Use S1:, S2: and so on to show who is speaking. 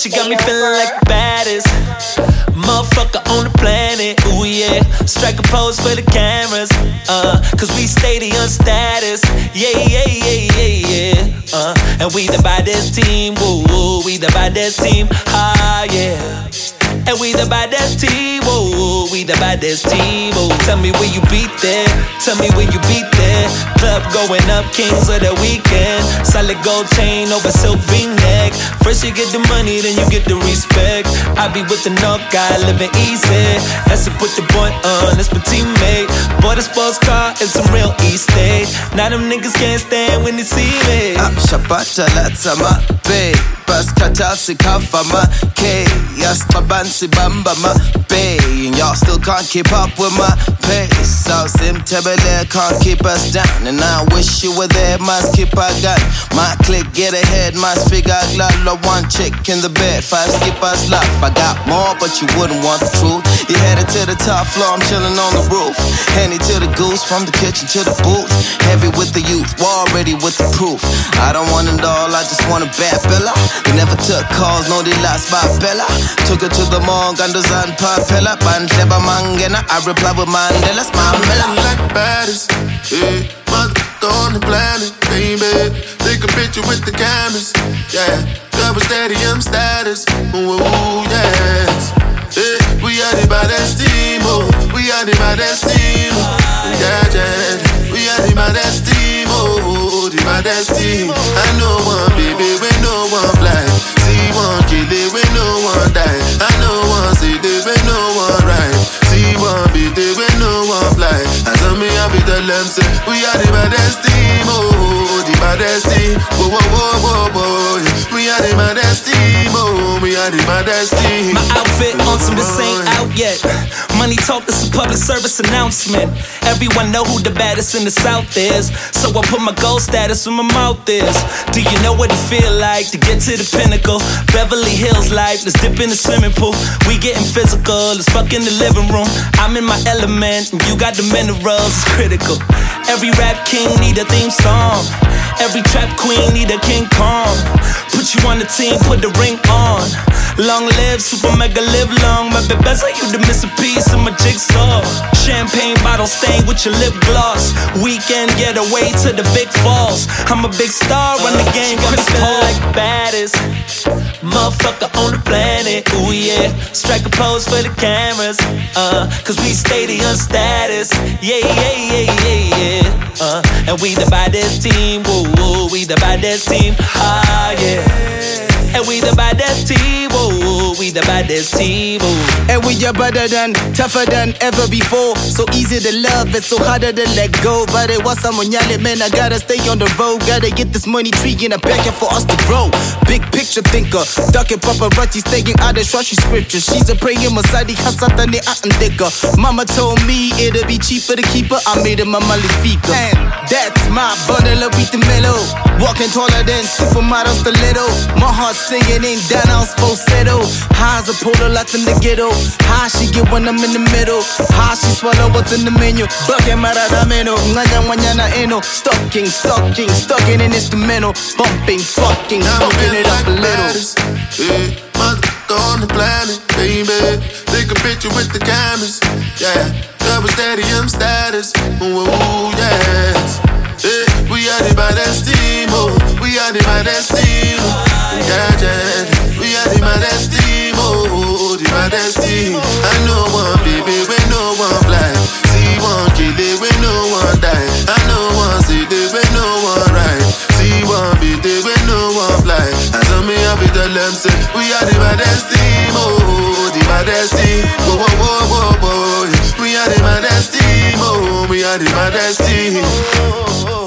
S1: She got me feeling like the baddest motherfucker on the planet. Ooh yeah, strike a pose for the cameras. Cause we stadium status. Yeah, yeah, yeah, yeah, yeah. And we the baddest team. Woo, woo, we the baddest team. Ah yeah. And we the baddest team, whoa, we the baddest team, whoa. Tell me where you beat there, tell me where you beat there. Club going up, kings of the weekend. Solid gold chain over silk V-neck. First you get the money, then you get the respect. I be with the North guy, living easy. That's to put the boy on, that's my teammate. Bought a sports car and some real estate. Now them niggas can't stand when they see me.
S2: Shabata lata mabe, bas katasi kafa ma K, yas tabansi bamba ma bay. And y'all still can't keep up with my pace. So sim tebele can't keep us down. And I wish you were there, must keep our gun. My click get ahead, must figure out love. One chick in the bed, 5 skippers love. I got more, but you wouldn't want the truth. You headed to the top floor, I'm chilling on the roof. Henny to the goose, from the kitchen to the booth. Heavy with the youth, war ready with the proof. I don't want it all, I just want a bad fella. They never took calls, no they lost by Bella. Took her to the mall, Gandazan Papella. Bandleba Mangena, I reply with Mandela's Mamela.
S3: Like the baddest, yeah, mother on the planet, baby. Take a picture with the cameras, yeah. Double stadium status, ooh, yes. Yeah, we are the baddest team, oh. We are the baddest team, yeah, yeah. We are the baddest team, oh. The baddest team. I know one baby, we no one fly. See one kill it, we no one die. I know one see it, we no one ride. See one beat it, we no one fly. And some me have it tell them say, we are the baddest team, oh. The baddest team, whoa, whoa, whoa, whoa, whoa. We are the baddest team, oh. We are the baddest team.
S1: My outfit on some this ain't out yet. Money talk, this a public service announcement. Everyone know who the baddest in the South is. So I put my gold status where my mouth is. Do you know what it feel like to get to the pinnacle? Beverly Hills life, let's dip in the swimming pool. We getting physical, let's fuck in the living room. I'm in my element, and you got the minerals, it's critical. Every rap king need a theme song. Every trap queen need a King Kong. Put you on the team, put the ring on. Long live, super mega live long. My best are you to miss a piece of my jigsaw. Champagne bottle stained with your lip gloss. Weekend getaway to the big falls. I'm a big star, run the game, Chris Paul. Like baddest motherfucker on the planet. Ooh yeah, strike a pose for the cameras. Cause we stadium status. Yeah, yeah, yeah, yeah, yeah. And we the baddest team. Woo, woo, we the baddest team. Ah yeah. And we the baddest team, oh, we the baddest team, oh.
S2: And we are better than, tougher than ever before. So easy to love, it's so harder to let go. But it was someone yelling, man, I gotta stay on the road. Gotta get this money tree in a packet for us to grow. Big picture thinker, ducking paparazzi, staying out of trashy scripture. She's a praying Masadi, Hasatani, and digger. Mama told me it'll be cheaper to keep her. I made her my Malifika. And that's my bundle of beat the mellow. Walking taller than supermodels, the little. My heart singing ain't down, I was falsetto. Highs a polo, lots in the ghetto. High she get when I'm in the middle. High she swallow what's in the menu. Bucking maradameno, nganya wanyana eno. Stalking, stuck in an instrumental. Bumping, fucking, bumping it up a little.
S3: Yeah, mother on the planet, baby. Take a picture with the cameras, yeah. Double stadium status, ooh, yes. Yeah, we are the baddest team, oh. We are the baddest team, yeah, yeah. We are the baddest team, oh. The baddest team. I know one baby, we no one fly. See one kill it, we no one die. I know one see it, we no one ride. See one beat it, we no one fly. And some me have it tell them say, we are the baddest team, oh. The baddest team, whoa, whoa, whoa, whoa, whoa. We are the baddest team, oh. We are the baddest team.